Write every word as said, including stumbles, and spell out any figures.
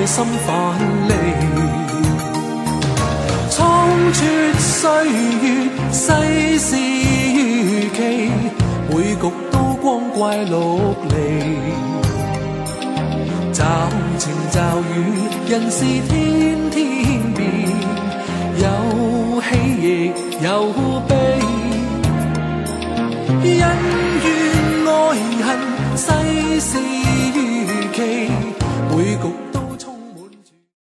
心反離。倉促歲月，世事如棋，每局都光怪陸離。驟晴驟雨，人事天天變，有喜亦有悲。恩怨愛恨，世事